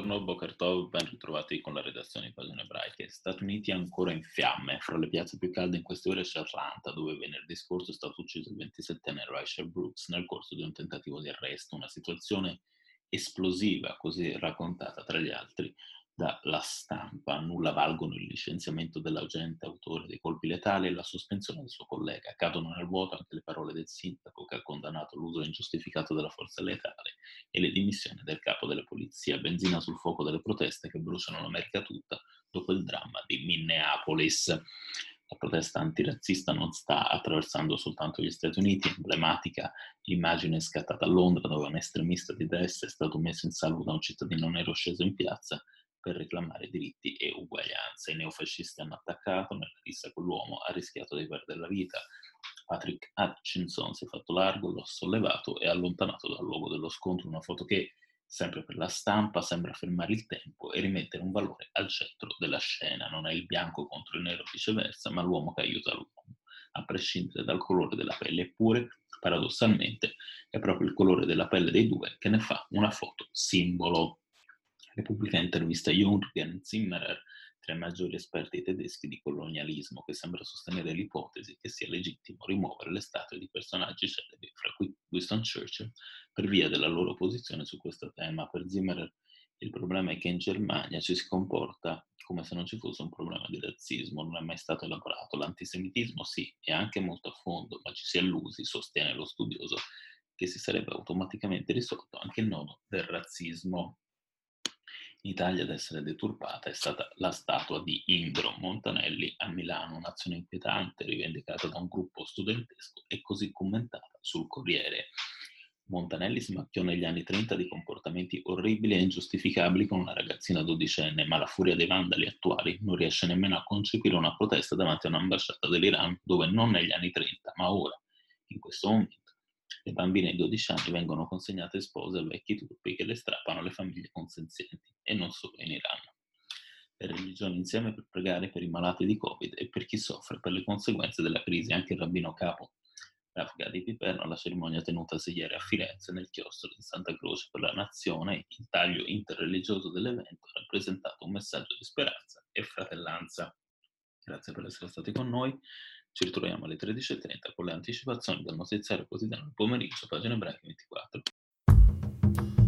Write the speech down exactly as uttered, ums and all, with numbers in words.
Buongiorno, Boker Tov, ben ritrovati con la redazione di Pagine Ebraiche. Stati Uniti ancora in fiamme. Fra le piazze più calde in queste ore c'è Atlanta, dove venerdì scorso è stato ucciso il ventisettenne Rayshard Brooks nel corso di un tentativo di arresto. Una situazione esplosiva, così raccontata tra gli altri dalla stampa. Nulla valgono il licenziamento dell'agente autore dei colpi letali e la sospensione del suo collega. Cadono nel vuoto anche le parole del sindaco, che ha condannato l'uso ingiustificato della forza letale e le dimissioni del capo della polizia. Benzina sul fuoco delle proteste che bruciano l'America tutta dopo il dramma di Minneapolis. La protesta antirazzista non sta attraversando soltanto gli Stati Uniti. Emblematica l'immagine scattata a Londra, dove un estremista di destra è stato messo in salvo da un cittadino nero sceso in piazza per reclamare diritti e uguaglianza. I neofascisti hanno attaccato, nella rissa con l'uomo ha rischiato di perdere la vita. Patrick Hutchinson si è fatto largo, lo ha sollevato e allontanato dal luogo dello scontro. Una foto che, sempre per la stampa, sembra fermare il tempo e rimettere un valore al centro della scena. Non è il bianco contro il nero, viceversa, ma l'uomo che aiuta l'uomo, a prescindere dal colore della pelle. Eppure, paradossalmente, è proprio il colore della pelle dei due che ne fa una foto simbolo. Repubblica intervista Jürgen Zimmerer, tra i maggiori esperti tedeschi di colonialismo, che sembra sostenere l'ipotesi che sia legittimo rimuovere le statue di personaggi celebri, fra cui Winston Churchill, per via della loro posizione su questo tema. Per Zimmerer il problema è che in Germania ci si comporta come se non ci fosse un problema di razzismo, non è mai stato elaborato. L'antisemitismo sì, e anche molto a fondo, ma ci si è illusi, sostiene lo studioso, che si sarebbe automaticamente risolto anche il nodo del razzismo. In Italia ad essere deturpata è stata la statua di Indro Montanelli a Milano, un'azione inquietante rivendicata da un gruppo studentesco e così commentata sul Corriere. Montanelli si macchiò negli anni trenta di comportamenti orribili e ingiustificabili con una ragazzina dodicenne, ma la furia dei vandali attuali non riesce nemmeno a concepire una protesta davanti a un'ambasciata dell'Iran, dove non negli anni trenta, ma ora, in questo momento, le bambine di dodici anni vengono consegnate spose a vecchi turpi che le strappano alle famiglie consenzienti, e non solo in Iran. Le religioni insieme per pregare per i malati di Covid e per chi soffre per le conseguenze della crisi. Anche il rabbino capo Rav Gadi Piperno alla cerimonia tenutasi ieri a Firenze nel chiostro di Santa Croce per la Nazione. Il taglio interreligioso dell'evento ha rappresentato un messaggio di speranza e fratellanza. Grazie per essere stati con noi. Ci ritroviamo alle tredici e trenta con le anticipazioni del notiziario quotidiano del pomeriggio, Pagine Ebraiche ventiquattro.